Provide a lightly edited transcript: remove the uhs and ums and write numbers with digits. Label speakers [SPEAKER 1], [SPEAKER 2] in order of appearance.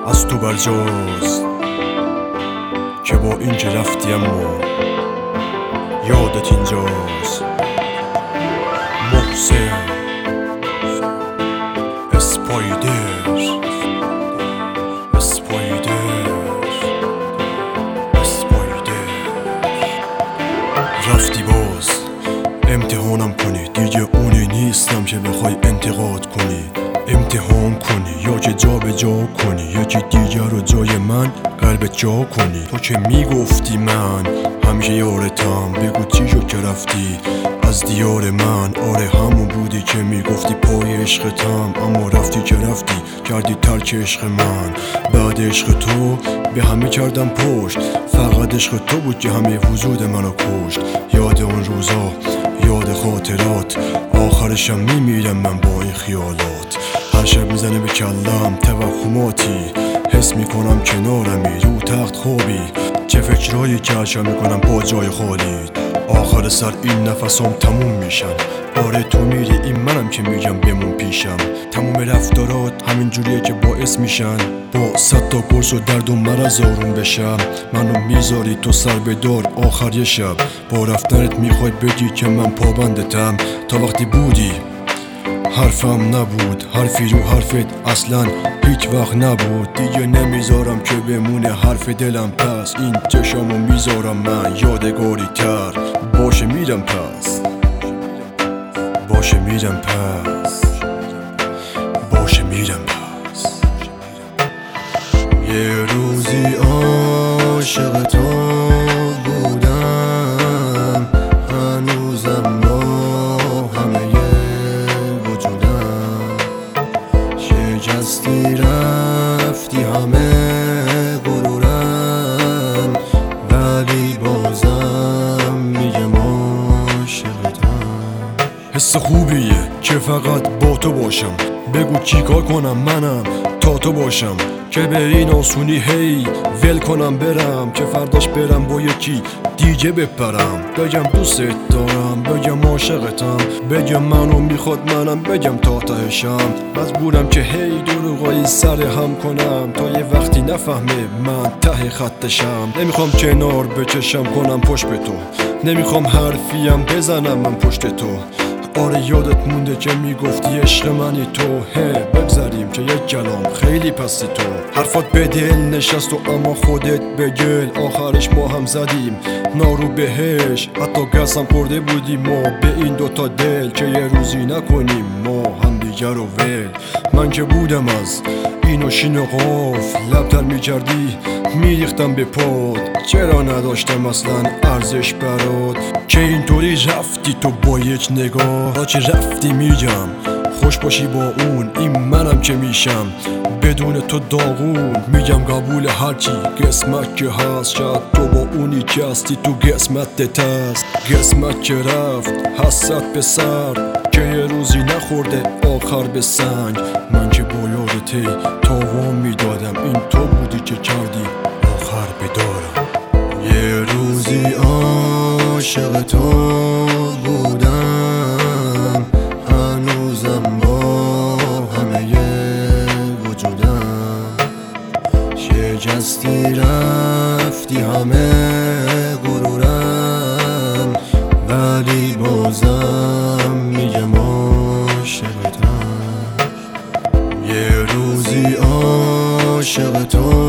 [SPEAKER 1] از تو برجاست که با این که رفتی اما یادت اینجاست. محسن اسپایدر رفتی باز امتحانم کنی، دیگه اونی نیستم که بخوای انتقاد کنی. امتحان کنی یا که جا به جا کنی، یکی دیگر رو جای من قلبت جا کنی. تو که میگفتی من همیشه یارتم، بگو چی شد که رفتی از دیار من. آره همون بودی که میگفتی پای عشقتم، اما رفتی که رفتی کردی ترک عشق من. بعد عشق تو به همه کردم پشت، فقط عشق تو بود که همه وجود منو کشت. یاد اون روزا، یاد خاطرات، آخرشم میمیرم من با این خیالات. هر شب میزنه به کلم توهماتی، حس میکنم کنارمی رو تخت خوابی. چه فکرایی کشم میکنم با جای خالی، آخر سر این نفسام تموم میشن. آره تو میری این منم که میگم بمون پیشم. تموم رفتارات همین جوریه که باعث میشن با 100 تا قرص و درد و مرض آروم بشم. منو میذاری تو سر به دار آخر یه شب، با رفتنت میخوای بگی که من پابندتم. تا وقتی بودی حرفم نبود، حرفی رو حرفت اصلا هیچ وقت نبود. دیگه نمیذارم که بمونه حرف دلم، پس این چشامو میذارم من یادگاری تر. باشه میرم پس، باشه میرم پس، باشه میرم پس. یه روزی عاشق تو بودم، هنوزم با همه وجودم. شکستی رفتی همه غرورم، ولی بازم میگم عاشقتم. حس خوبیه که فقط با تو باشم، بگو چیکار کنم منم تا تو باشم. که به این آسونی هی ول کنم برم، که فرداش برم با یکی دیگه بپرم. بگم دوست دارم، بگم عاشقتم، بگم منو میخواد منم بگم تا تهشم. مجبورم که هی دروغایی سر هم کنم تا یه وقتی نفهمه من ته خطشم. نمیخوام کنار بکشم کنم پشت به تو، نمیخوام حرفیم بزنم من پشت تو. آره یادت مونده که میگفتی عشق منی تو، بگذاریم که یک کلام خیلی پستی تو. حرفات به دل نشست و اما خودت به گل، آخرش ما هم زدیم نارو بهش. حتی قسم خورده بودیم ما به این دوتا دل که یه روزی نکنیم ما هم دیگر رو ول. من که بودم از این و شین و قاف لبتر میکردی میریختم به پاد. چرا نداشتم اصلا ارزش برات که اینطوری رفتی تو با یک نگاه. تا که رفتی میگم خوش باشی با اون، این منم که میشم بدون تو داغون. میگم قبول هرچی قسمت که هست، شاید تو با اونی که هستی تو قسمتت هست. قسمت که رفت حسرت به سر که یه روزی نخورده آخر به سنگ. من که با یادتی تاوان میدادم، این تو بودی که کردی آخر بدارم. یه روزی عاشق تو بودم، هنوزم با همه وجودم. شکستی رفتی همه غرورم، ولی بازم میگم عاشقتم. یه روزی عاشق تو